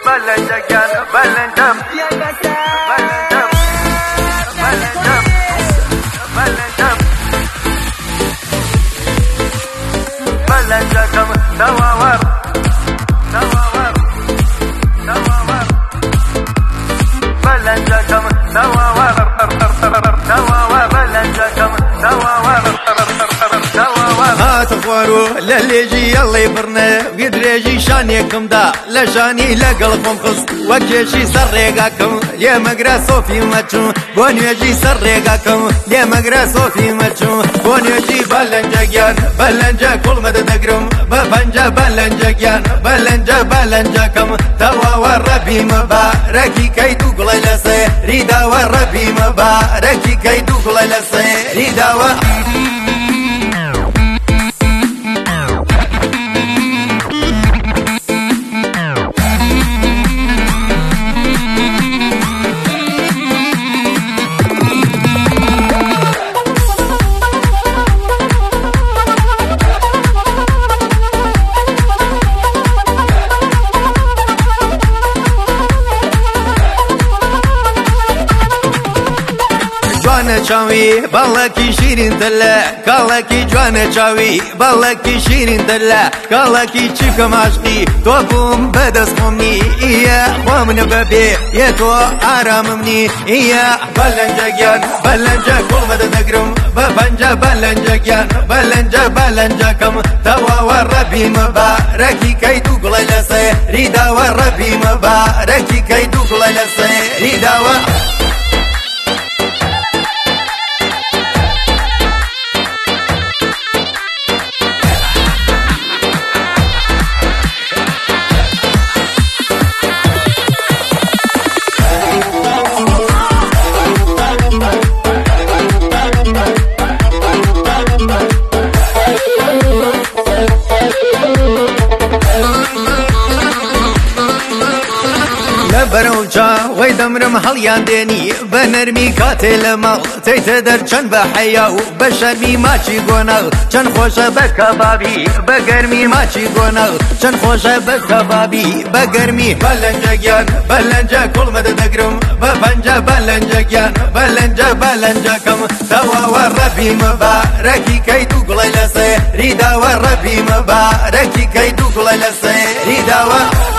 بلنجان بلنجم بلنجم بلنجم بلنجم بلنجكم دواور دواور دواور بلنجكم دواور دواور بلنجكم دواور هاتفوارو لليجي يلا يبرنا قدريجي شانيكم دا لشاني لقلبهم خص وكيشي سرقاكم يا مقرا صوفي ماتشو بونيجي سرقاكم يا مقرا صوفي ماتشو بونيجي بلنجاكيان بلنجا كل مدى تقرم ببنجا بلنجاكيان بلنجا بلنجاكم توا وربي مباركي كيدو قليل سيريدا وربي مباركي كيدو قليل سيريدا جوانا چاوی بالاکی شیرین دلا کالاکی جوانا چاوی بالاکی شیرین دلا کالاکی چیکم عشقی تو بوم بدسمنی یا وامن ببی یا تو آراممنی یا بلنجاگیان بلنجا کل مدد نگرم ببنجا بلنجاگیان بلنجا بلنجاکم توا وربی مبارکی کیدو قلیل سیریدا وربی مبارکی کیدو قلیل سیریدا بروجا ويدمرم هليان ديني بنرمي كاتل مال تيتدر چن بحيا بشرمي ماچي گونال چن خوش بكبابي بگرمي ماچي گونال چن خوش بكبابي بگرمي بلنجاگيان بلنجا كل مدى دگرم ببنجا بلنجاگيان بلنجا بلنجاكم توا وربي مباركي كيدو قليل سيريدا وربي مباركي كيدو قليل سيريدا